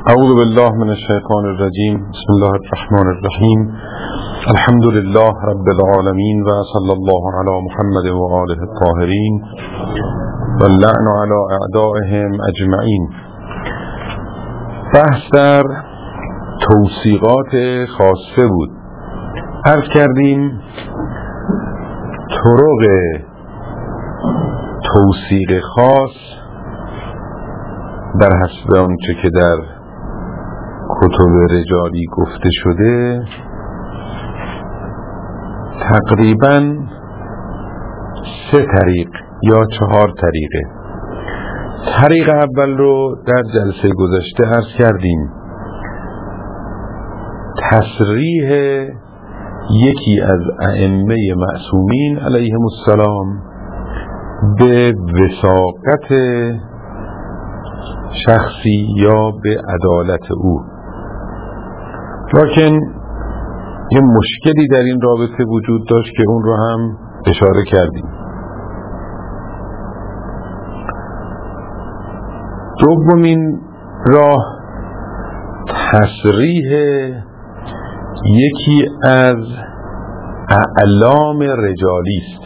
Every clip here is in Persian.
اعوذ بالله من الشیطان الرجیم. بسم الله الرحمن الرحیم. الحمد لله رب العالمین و صلی الله علی محمد و آله الطاهرین و اللعن علی اعدائهم اجمعین. بحث در توثیقات خاصه بود. عرض کردیم طرق توثیق خاص در حسب آنچه که در کتب رجالی گفته شده تقریباً 3 طریق یا 4 طریقه. طریق اول رو در جلسه گذشته عرض کردیم. تصریح یکی از ائمه معصومین علیهم السلام به وثاقت شخصی یا به عدالت او، لکن یه مشکلی در این رابطه وجود داشت که اون رو هم اشاره کردیم. دومین راه تصریح یکی از اعلام رجالی است،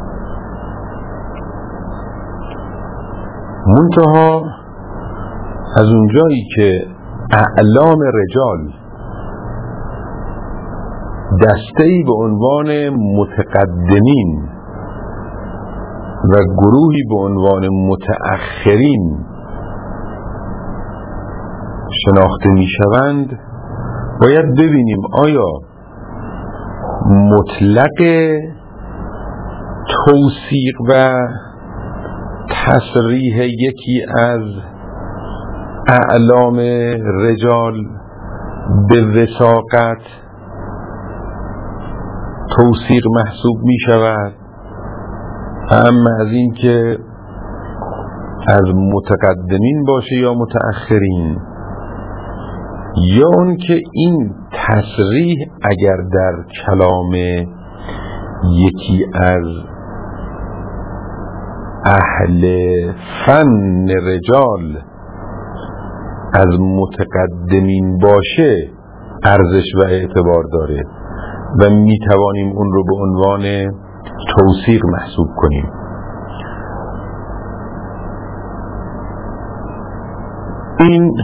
منتها از اونجایی که اعلام رجال دسته‌ای به عنوان متقدمین و گروهی به عنوان متأخرین شناخته می شوند، باید ببینیم آیا مطلق توثیق و تصریح یکی از اعلام رجال به وثاقت توثیق محسوب می شود، اما از این که از متقدمین باشه یا متأخرین، یا اون که این تصریح اگر در کلام یکی از اهل فن رجال از متقدمین باشه ارزش و اعتبار داره و می توانیم اون رو به عنوان توثیق محسوب کنیم. این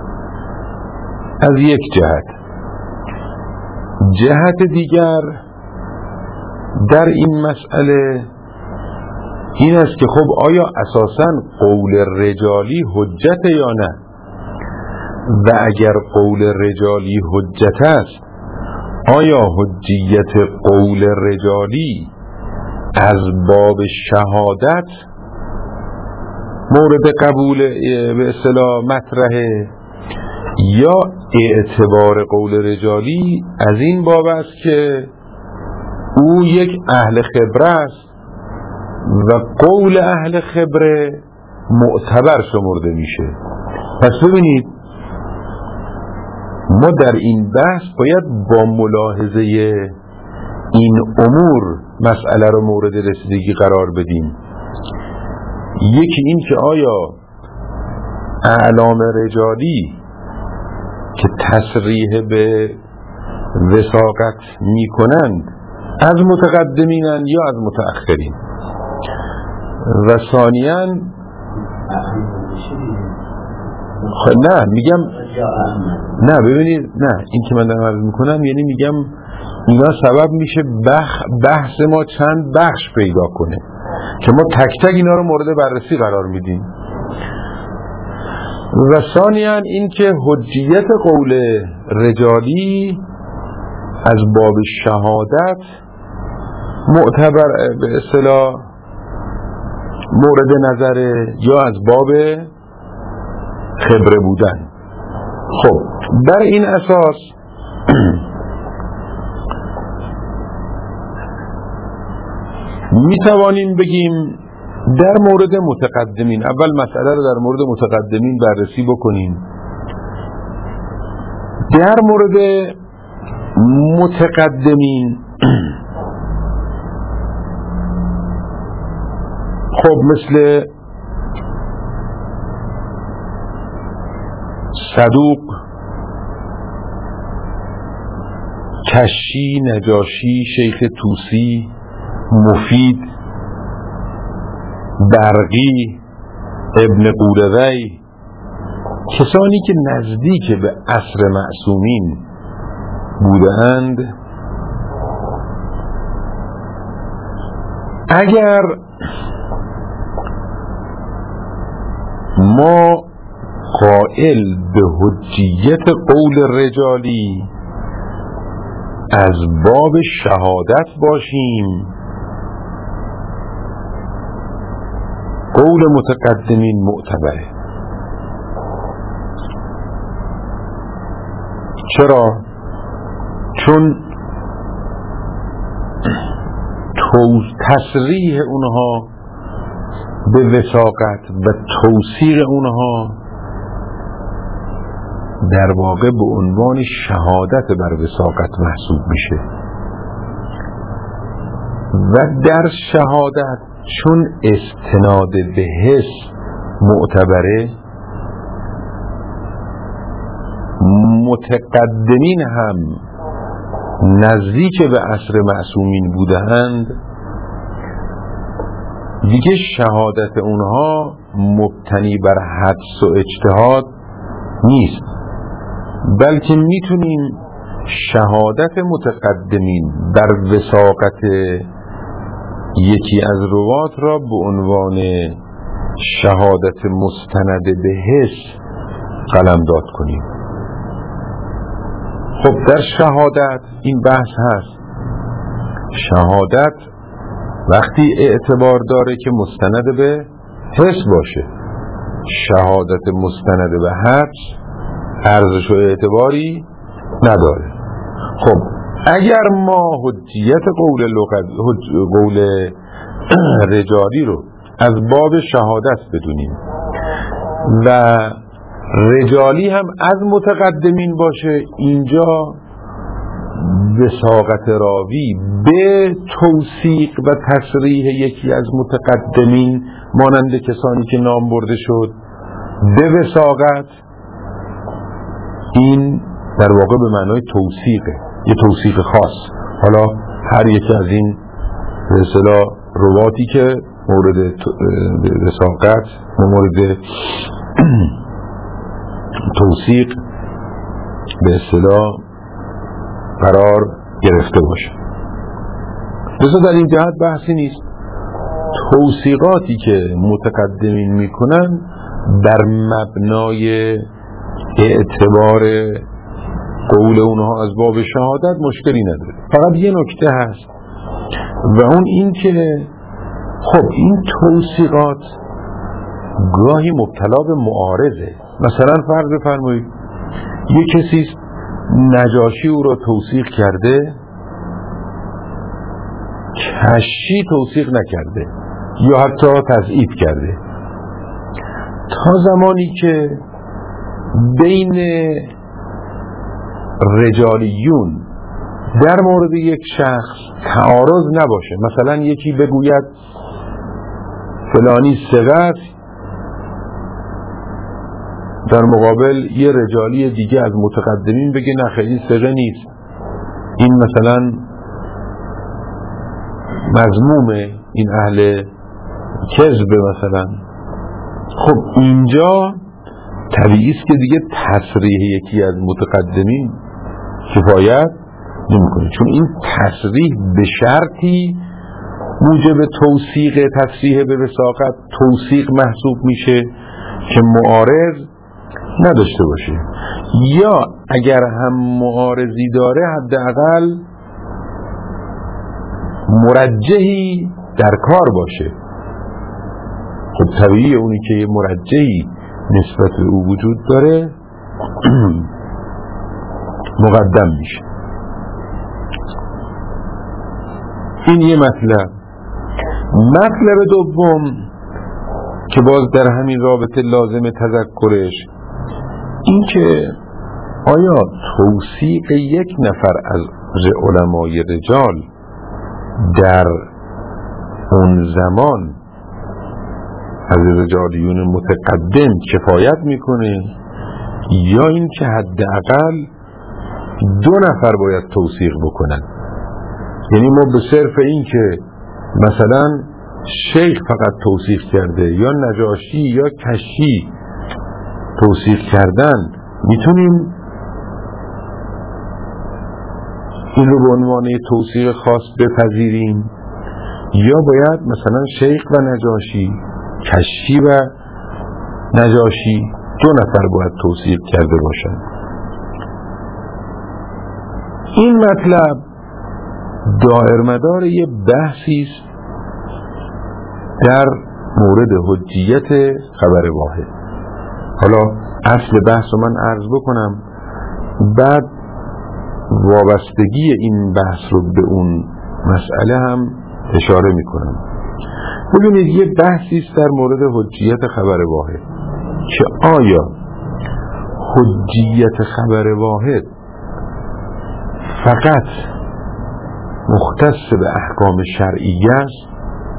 از یک جهت دیگر در این مسئله این است که خب آیا اساساً قول رجالی حجت یا نه؟ و اگر قول رجالی حجت است، آیا حجیت قول رجالی از باب شهادت مورد قبول به اصطلاح مطرحه، یا اعتبار قول رجالی از این باب است که او یک اهل خبره است و قول اهل خبره معتبر شمرده میشه؟ پس ببینید ما در این بحث باید با ملاحظه این امور مسئله رو مورد رسیدگی قرار بدیم. یکی این که آیا اعلام رجالی که تصریح به وثاقت می کنند از متقدمینن یا از متأخرین، و ثانیاً نه میگم نه ببینید نه این که من دارم عرض میکنم یعنی میگم اینا سبب میشه بحث ما چند بخش پیدا کنه که ما تک تک اینا رو مورد بررسی قرار میدیم. و ثانیاً این که حجیت قول رجالی از باب شهادت معتبر به اصطلاح مورد نظر یا از باب خبره بودن. خب در این اساس می توانیم بگیم در مورد متقدمین، اول مسئله رو در مورد متقدمین بررسی بکنیم. در مورد متقدمین خب مثل صدوق، کشی، نجاشی، شیخ طوسی، مفید، برقی، ابن قولوی، کسانی که نزدیک به عصر معصومین بودند، اگر ما قائل به حجیت قول رجالی از باب شهادت باشیم، قول متقدمین معتبره. چرا؟ چون تصریح اونها به وثاقت و توثیق اونها در واقع به عنوان شهادت بر وثاقت محسوب میشه و در شهادت چون استناد به حس معتبره، متقدمین هم نزدیک به عصر معصومین بودند، دیگه شهادت اونها مبتنی بر حدس و اجتهاد نیست، بلکه میتونیم شهادت متقدمین بر وثاقت یکی از روات را به عنوان شهادت مستند به حس قلمداد کنیم. خب در شهادت این بحث هست، شهادت وقتی اعتبار داره که مستند به حس باشه، شهادت مستند به حدس ارزش و اعتباری نداره. خب اگر ما حجیت قول رجالی رو از باب شهادت بدونیم و رجالی هم از متقدمین باشه، اینجا وثاقت راوی به توثیق و تصریح یکی از متقدمین مانند کسانی که نام برده شد به وثاقت، این در واقع به معنای توثیقه، یه توثیق خاص. حالا هر یکی از این به اصطلاح رواتی که مورد وثاقت و مورد توثیق به اصطلاح قرار گرفته باشه، بذار در این جهت بحثی نیست. توثیقاتی که متقدمین میکنن بر مبنای اعتبار قول اونها از باب شهادت مشکلی نداره. فقط یه نکته هست و اون این که خب این توثیقات گاهی مبتلا به معارضه. مثلا فرض بفرمایید یه کسی نجاشی او را توثیق کرده، کشی توثیق نکرده یا حتی تضعیف کرده، تا زمانی که بین رجالیون در مورد یک شخص تعارض نباشه، مثلا یکی بگوید فلانی ثقه است، در مقابل یه رجالی دیگه از متقدمین بگه نه خیلی ثقه نیست، این مثلا مذمومه، این اهل کذبه مثلا. خب اینجا طبیعی است که دیگه تصریح یکی از متقدمین کفایت نمی‌کنه، چون این تصریح به شرطی موجب توثیق، تصریح به وثاقت توثیق محسوب میشه که معارض نداشته باشه، یا اگر هم معارضی داره حداقل مرجحی در کار باشه. خب طبیعی اونی که یه مرجحی نسبت به او وجود داره مقدم میشه. این یه مطلب. مطلب دوم که باز در همین رابطه لازم تذکرش این که آیا توثیق یک نفر از علمای رجال در اون زمان از رجالیون متقدم کفایت میکنه یا این که حداقل 2 نفر باید توثیق بکنن. یعنی ما به صرف این که مثلا شیخ فقط توثیق کرده یا نجاشی یا کشی توثیق کردن میتونیم این رو به عنوان توثیق خاص بپذیریم، یا باید مثلا شیخ و نجاشی، کشی و نجاشی 2 نفر باید توثیق کرده باشند. این مطلب دایرمدار یه بحثی است در مورد حجیت خبر واحد. حالا اصل بحث رو من عرض بکنم، بعد وابستگی این بحث رو به اون مسئله هم اشاره میکنم. ببینید یه بحثی است در مورد حجیت خبر واحد که آیا حجیت خبر واحد فقط مختص به احکام شرعیه است،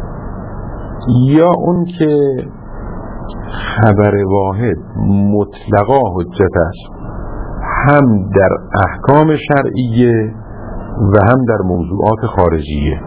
یا اون که خبر واحد مطلقا حجت است هم در احکام شرعیه و هم در موضوعات خارجیه.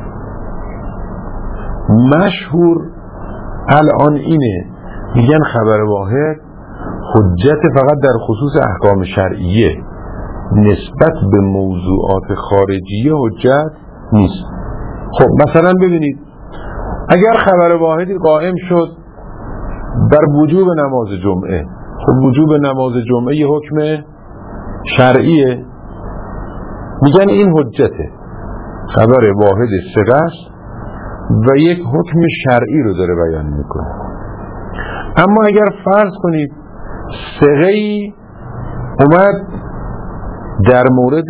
مشهور الان اینه، میگن خبر واحد حجت فقط در خصوص احکام شرعیه، نسبت به موضوعات خارجیه حجت نیست. خب مثلا ببینید اگر خبر واحدی قائم شد بر وجوب نماز جمعه، خب وجوب نماز جمعه یه حکم شرعیه، میگن این حجته، خبر واحد ثقه است و یک حکم شرعی رو داره بیان میکنه. اما اگر فرض کنید ثقه‌ای اومد در مورد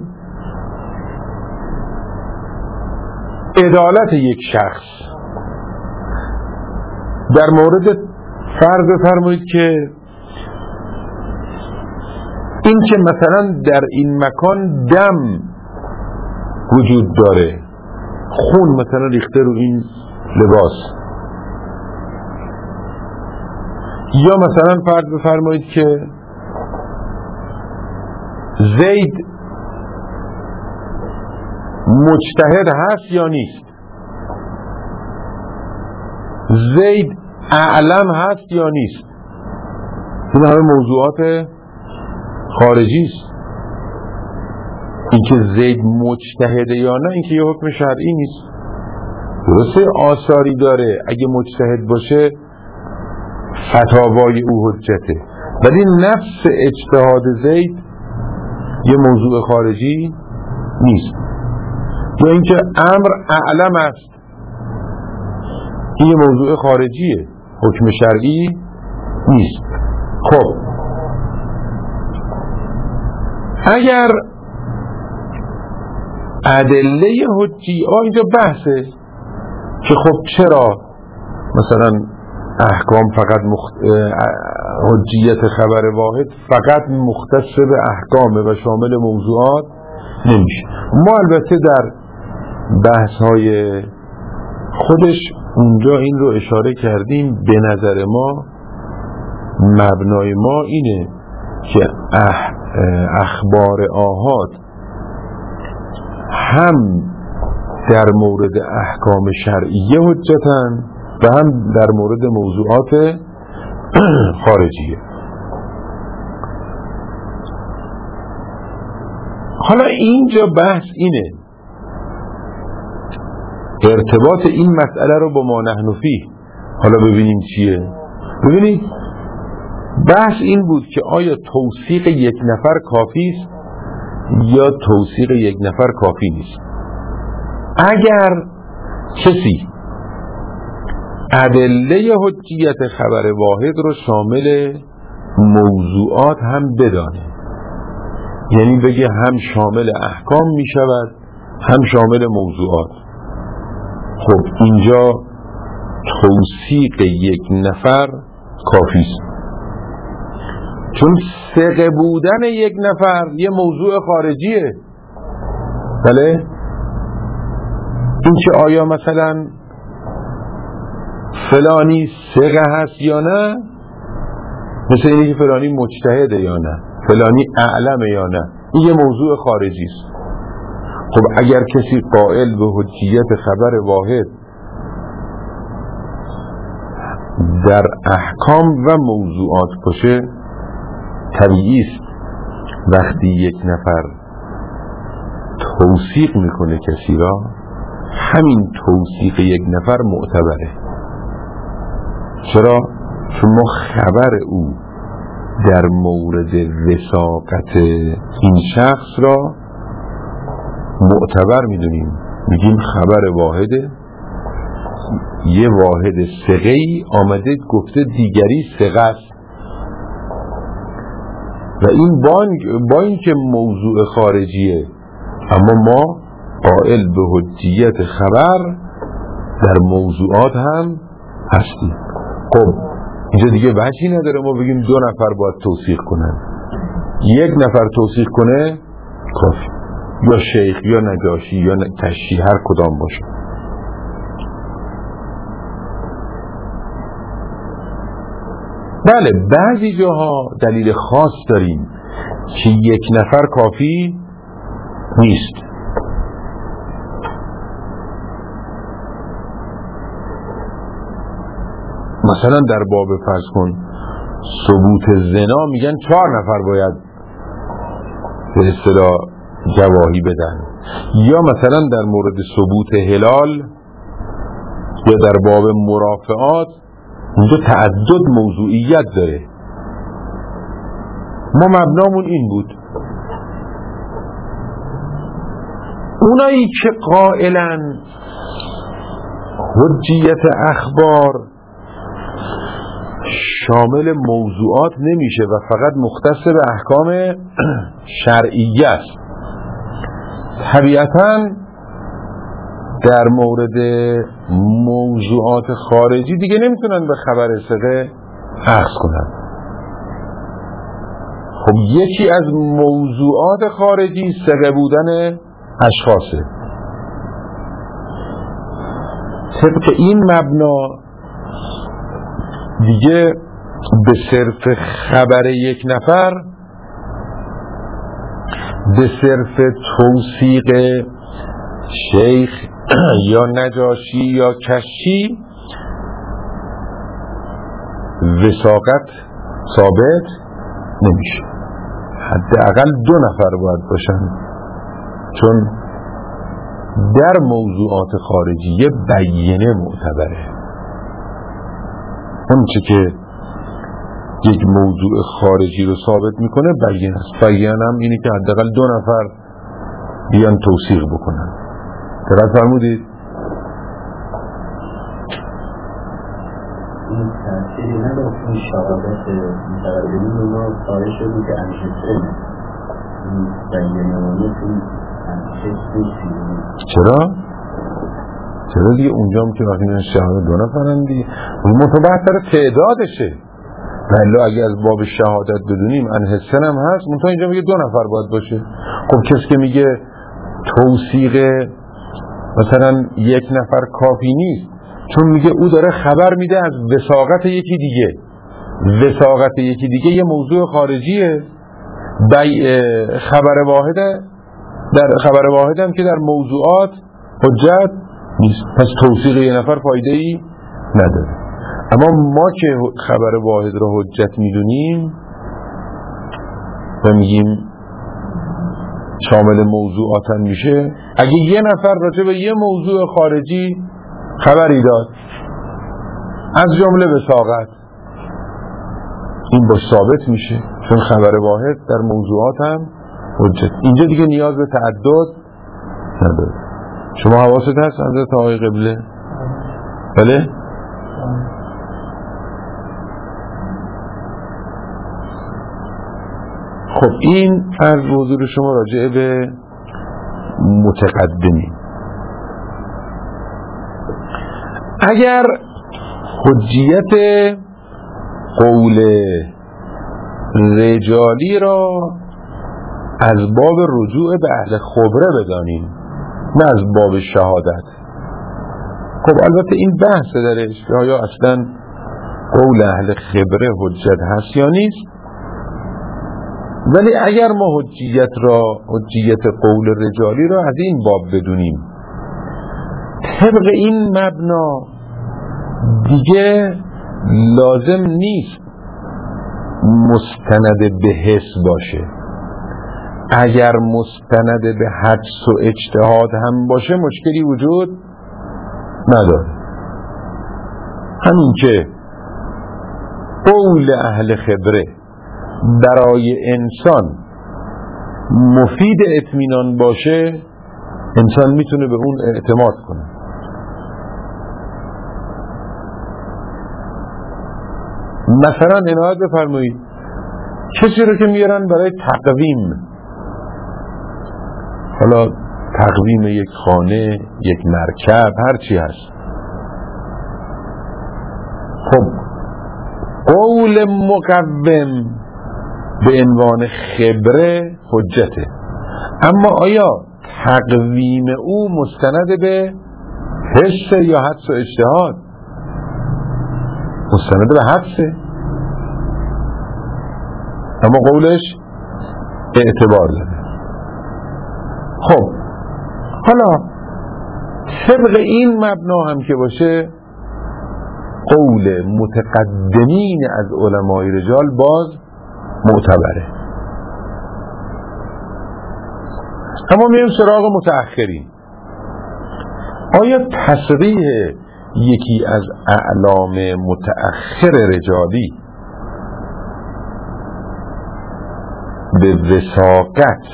عدالت یک شخص، در مورد فرض بفرمایید که این که مثلا در این مکان دم وجود داره، خون مثلا ریخته رو این لباس، یا مثلا فرض بفرمایید که زید مجتهد هست یا نیست، زید اعلم هست یا نیست. این همه موضوعات خارجی است. اینکه زید مجتهده یا نه، اینکه یه حکم شرعی نیست. درسته آثاری داره، اگه مجتهد باشه فتاوای او حجته، ولی نفس اجتهاد زید یه موضوع خارجی نیست. یا اینکه امر اعلم است، این یه موضوع خارجیه، حکم شرعی نیست. خب اگر ادله حجی اینجا بحثه که خب چرا مثلا احکام فقط حجیت خبر واحد فقط مختص به احکامه و شامل موضوعات نمیشه. ما البته در بحث‌های خودش اونجا این رو اشاره کردیم، به نظر ما مبنای ما اینه که اخبار آحاد هم در مورد احکام شرعیه حجتن و هم در مورد موضوعات خارجیه. حالا اینجا بحث اینه، ارتباط این مسئله رو با ما نحن فیه حالا ببینیم چیه. ببینید بحث این بود که آیا توثیق یک نفر کافی است یا توثیق یک نفر کافی نیست. اگر کسی ادله حجیت خبر واحد رو شامل موضوعات هم بدانه، یعنی بگه هم شامل احکام می شود هم شامل موضوعات، خب اینجا توثیق یک نفر کافی است. چون ثقه بودن یک نفر یه موضوع خارجیه. بله این که آیا مثلا فلانی ثقه هست یا نه، مثل اینه که فلانی مجتهده یا نه، فلانی اعلمه یا نه. این یه موضوع خارجی است. خب اگر کسی قائل به حجیت خبر واحد در احکام و موضوعات باشه، طبیعی است وقتی یک نفر توثیق میکنه کسی را، همین توثیق یک نفر معتبره. چرا؟ چون ما خبر او در مورد وثاقت این شخص را معتبر میدونیم، میگیم خبر واحده، یه واحد ثقه‌ای آمده گفته دیگری ثقه است و این با این که موضوع خارجیه، اما ما قائل به حجیت خبر در موضوعات هم هستیم. خب اینجا دیگه وجهی نداره ما بگیم 2 نفر باید توثیق کنن. 1 نفر توثیق کنه کافی، یا شیخ یا نجاشی یا کشی، هر کدام باشه. بله بعضی جاها دلیل خاص داریم که 1 نفر کافی نیست. مثلا در باب فرض کن ثبوت زنا میگن 4 نفر باید به اصطلاح گواهی بدن، یا مثلا در مورد ثبوت هلال یا در باب مرافعات اونجا تعدد موضوعیت داره. ما مبنامون این بود. اونایی که قائلن حجیت اخبار شامل موضوعات نمیشه و فقط مختص به احکام شرعیه است، طبیعتاً در مورد موضوعات خارجی دیگه نمیتونن به خبر ثقه اخذ کنن. خب یکی از موضوعات خارجی ثقه بودن اشخاصه. طبق این مبنا دیگه به صرف خبر 1 نفر، به صرف توثیق شیخ یا نجاشی یا کشی وثاقت ثابت نمیشه. حداقل 2 نفر باید باشن، چون در موضوعات خارجی بیینه معتبره. اون چه که یک موضوع خارجی رو ثابت میکنه بیان است. بیان هم اینه که حداقل 2 نفر بیان توثیق بکنن. دقت فرمودید؟ این تأثیری نداره این شهادت متقدمین رو ما خارج شدیم که همیشه سنه این بیانمانی توی همیشه سنه. چرا دیگه اونجا هم که وقتی شهادت 2 نفرن دیگه متبعتر تعدادشه. ولی اگه از باب شهادت بدونیم انه سن هم هست، منتها اینجا میگه 2 نفر باید باشه. خب کسی که میگه توثیق مثلا 1 نفر کافی نیست، چون میگه او داره خبر میده از وثاقت یکی دیگه. وثاقت یکی دیگه یه موضوع خارجیه، خبر واحده. در خبر واحد هم که در موضوعات حجت نیست، پس توثیق 1 نفر فایده ای نداره. اما ما که خبر واحد را حجت میدونیم و میگیم شامل موضوعاتن میشه، اگه 1 نفر راجع به یه موضوع خارجی خبری داد از جمله وثاقت، این باش ثابت میشه، چون خبر واحد در موضوعات هم حجت. اینجا دیگه نیاز به تعدد نداره. شما حواست هست حضرت آقای قبله؟ بله؟ خب این از حضور شما راجع به متقدمین. اگر حجیت قول رجالی را از باب رجوع به اهل خبره بدانیم نه از باب شهادت، خب البته این بحث درش که آیا اصلا قول اهل خبره حجت هست یا نیست. ولی اگر ما حجیت قول رجالی را از این باب بدونیم، طبق این مبنا دیگه لازم نیست مستند به حس باشه. اگر مستند به حدس و اجتهاد هم باشه مشکلی وجود نداره. همین که قول اهل خبره برای انسان مفید اطمینان باشه، انسان میتونه به اون اعتماد کنه. مثلا عنایت بفرمایید کسی رو که میارن برای تقویم، حالا تقویم یک خانه، یک مرکب، هر چی هست، خب قول مقوم به عنوان خبره حجته، اما آیا تقویم او مستند به حس یا حدس و اجتهاد؟ مستند به حدسه، اما قولش اعتبار داره. خب حالا طبق این مبنا هم که باشه، قول متقدمین از علمای رجال باز معتبره. اما میریم سراغ متأخرین. آیا تصریح یکی از اعلام متأخر رجالی به وثاقت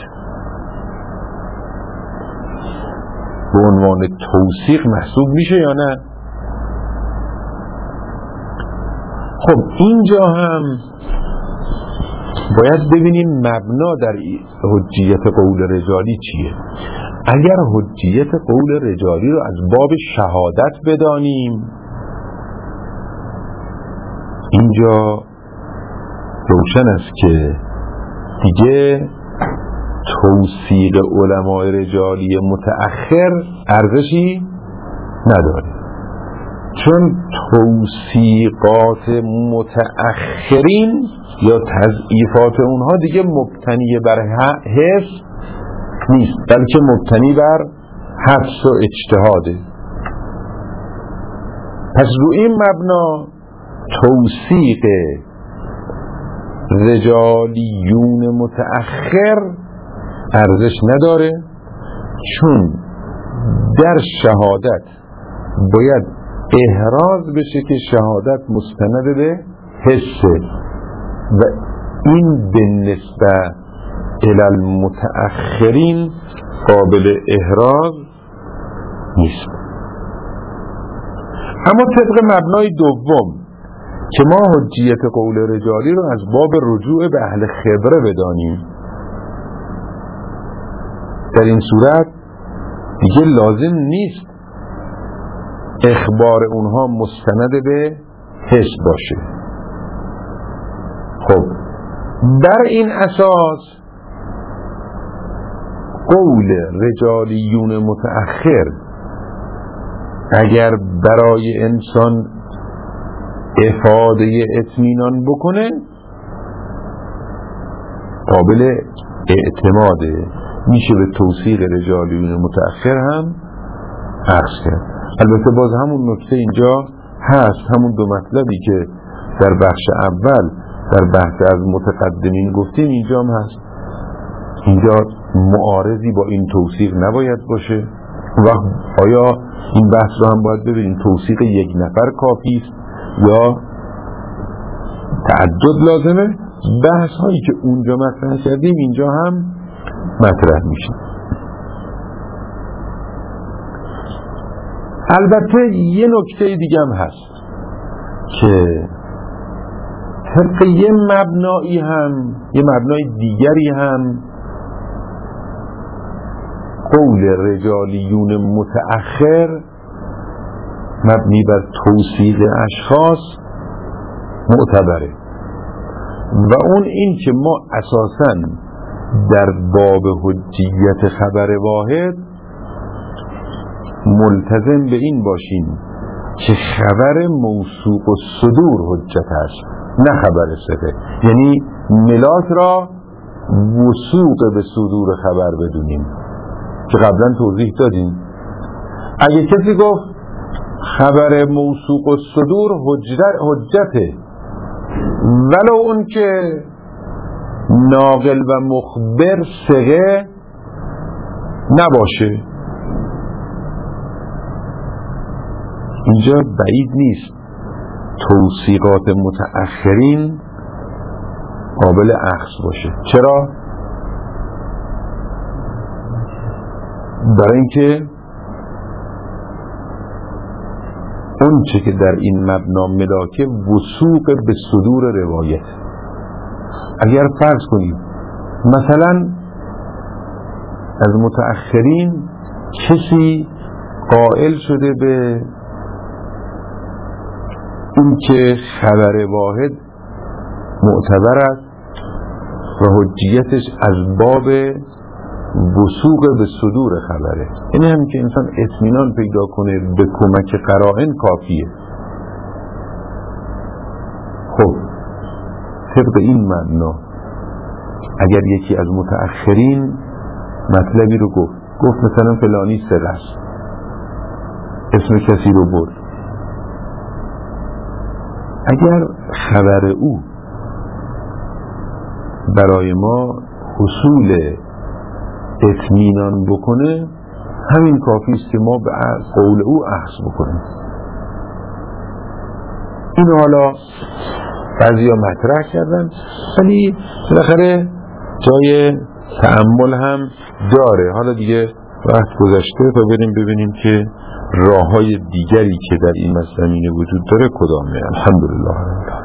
به عنوان توثیق محسوب میشه یا نه؟ خب اینجا هم باید ببینیم مبنا در حجیت قول رجالی چیه. اگر حجیت قول رجالی رو از باب شهادت بدانیم، اینجا روشن است که دیگه توثیق علمای رجالی متأخر ارزشی نداره، چون توثیقات متأخرین یا تضعیفات اونها دیگه مبتنی بر حس نیست، بلکه مبتنی بر حدس و اجتهاده. پس رو این مبنا توثیق رجالیون متأخر ارزش نداره، چون در شهادت باید احراز بشه که شهادت مستند به حسه و این به نسبت المتأخرین قابل احراز نیست. اما طبق مبنای دوم که ما حجیت قول رجالی رو از باب رجوع به اهل خبره بدانیم، در این صورت دیگه لازم نیست اخبار اونها مستند به حس باشه. خب بر این اساس قول رجالیون متأخر اگر برای انسان افاده اطمینان بکنه قابل اعتماده، میشه به توثیق رجالیون متأخر هم عرض کرد. البته باز همون نکته اینجا هست، همون دو مطلبی که در بخش اول در بحث از متقدمین گفتیم اینجا هم هست. اینجا معارضی با این توثیق نباید باشه. وقت آیا این بحث رو هم باید ببینیم توثیق یک نفر کافی است یا تعدد لازمه؟ بحث هایی که اونجا مطرح کردیم اینجا هم مطرح میشه. البته یه نکته دیگه هم هست که طبق یه مبنای دیگری هم قول رجالیون متأخر مبنی بر توثیق اشخاص معتبره و اون این که ما اساساً در باب حجیت خبر واحد ملتزم به این باشیم که خبر موثوق الصدور حجت است، نه خبر ثقه. یعنی ملاک را وثوق به صدور خبر بدونیم که قبلا توضیح دادیم. اگه کسی گفت خبر موثوق الصدور حجته، ولو اون که ناقل و مخبر ثقه نباشه، اینجا بعید نیست توثیقات متأخرین قابل اخذ باشه. چرا؟ برای اینکه اون چه که در این مبنا ملاکه وثوق به صدور روایت. اگر فرض کنید مثلا از متأخرین کسی قائل شده به این که خبر واحد معتبر است و حجیتش از باب وثوق به صدور خبره، یعنی هم که انسان اطمینان پیدا کنه به کمک قرائن کافیه. خب طبق این معنا اگر یکی از متأخرین مطلبی رو گفت مثلا فلانی ثقه است، اسم کسی رو برد، اگر خبر او برای ما حصول اطمینان بکنه، همین کافی است که ما به قول او اخذ بکنیم. این حالا بعضیا مطرح کردن، ولی بالاخره جای تأمل هم داره. حالا دیگه وقت گذشته تا بریم ببینیم که راه‌های دیگری که در این مسئله وجود داره کدامه. الحمدلله.